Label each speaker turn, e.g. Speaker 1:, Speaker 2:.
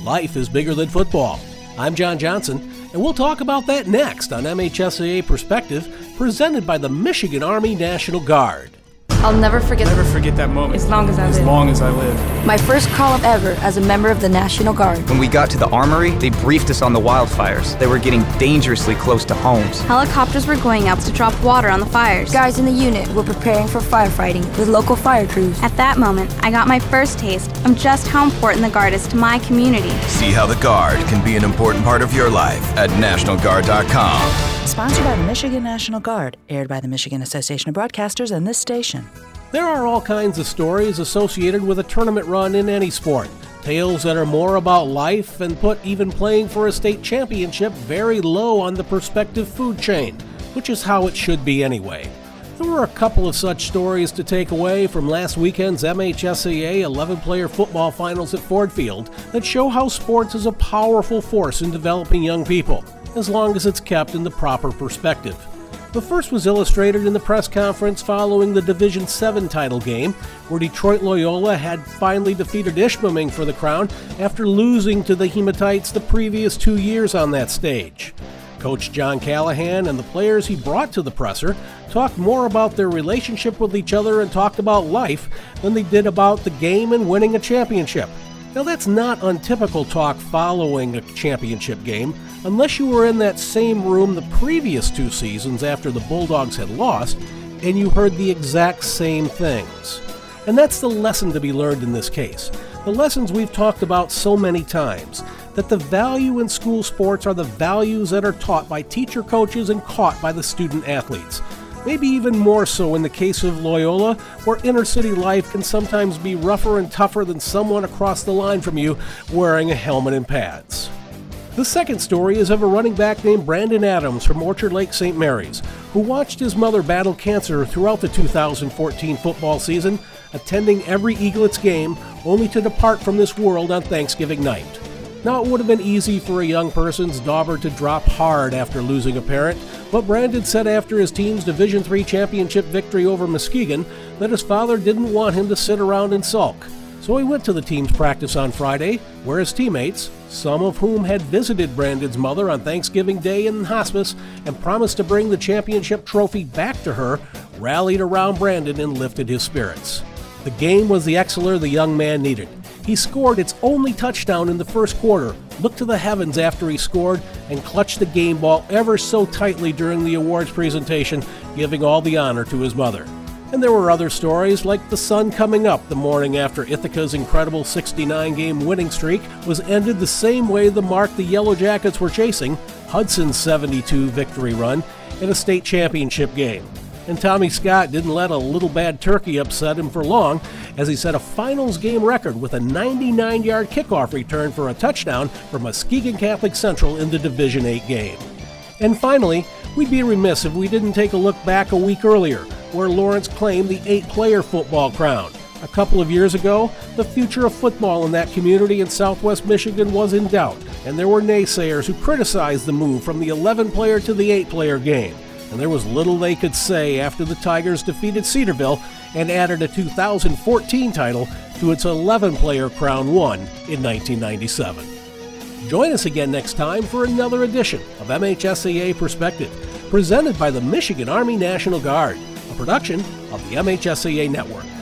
Speaker 1: life is bigger than football. I'm John Johnson, and we'll talk about that next on MHSAA Perspective, presented by the Michigan Army National Guard.
Speaker 2: I'll never forget
Speaker 3: that moment.
Speaker 2: As long as I live.
Speaker 4: My first call-up ever as a member of the National Guard.
Speaker 5: When we got to the armory, they briefed us on the wildfires. They were getting dangerously close to homes.
Speaker 6: Helicopters were going out to drop water on the fires.
Speaker 4: Guys in the unit were preparing for firefighting with local fire crews.
Speaker 6: At that moment, I got my first taste of just how important the Guard is to my community.
Speaker 7: See how the Guard can be an important part of your life at NationalGuard.com.
Speaker 8: Sponsored by the Michigan National Guard, aired by the Michigan Association of Broadcasters and this station.
Speaker 1: There are all kinds of stories associated with a tournament run in any sport. Tales that are more about life and put even playing for a state championship very low on the prospective food chain, which is how it should be anyway. There were a couple of such stories to take away from last weekend's MHSAA 11-player football finals at Ford Field that show how sports is a powerful force in developing young people, as long as it's kept in the proper perspective. The first was illustrated in the press conference following the Division 7 title game, where Detroit Loyola had finally defeated Ishpeming for the crown after losing to the Hematites the previous 2 years on that stage. Coach John Callahan and the players he brought to the presser talked more about their relationship with each other and talked about life than they did about the game and winning a championship. Now, that's not untypical talk following a championship game, unless you were in that same room the previous 2 seasons after the Bulldogs had lost, and you heard the exact same things. And that's the lesson to be learned in this case. The lessons we've talked about so many times, that the value in school sports are the values that are taught by teacher coaches and caught by the student athletes. Maybe even more so in the case of Loyola, where inner-city life can sometimes be rougher and tougher than someone across the line from you wearing a helmet and pads. The second story is of a running back named Brandon Adams from Orchard Lake St. Mary's, who watched his mother battle cancer throughout the 2014 football season, attending every Eaglets game, only to depart from this world on Thanksgiving night. Now, it would have been easy for a young person's daughter to drop hard after losing a parent, but Brandon said after his team's Division III championship victory over Muskegon that his father didn't want him to sit around and sulk. So he went to the team's practice on Friday, where his teammates, some of whom had visited Brandon's mother on Thanksgiving Day in hospice and promised to bring the championship trophy back to her, rallied around Brandon and lifted his spirits. The game was the exceler the young man needed. He scored its only touchdown in the first quarter, looked to the heavens after he scored, and clutched the game ball ever so tightly during the awards presentation, giving all the honor to his mother. And there were other stories, like the sun coming up the morning after Ithaca's incredible 69-game winning streak was ended the same way the mark the Yellow Jackets were chasing, Hudson's 72 victory run, in a state championship game. And Tommy Scott didn't let a little bad turkey upset him for long, as he set a finals game record with a 99-yard kickoff return for a touchdown for Muskegon Catholic Central in the Division 8 game. And finally, we'd be remiss if we didn't take a look back a week earlier, where Lawrence claimed the 8-player football crown. A couple of years ago, the future of football in that community in southwest Michigan was in doubt, and there were naysayers who criticized the move from the 11-player to the 8-player game. And there was little they could say after the Tigers defeated Cedarville and added a 2014 title to its 11-player crown won in 1997. Join us again next time for another edition of MHSAA Perspective, presented by the Michigan Army National Guard, a production of the MHSAA Network.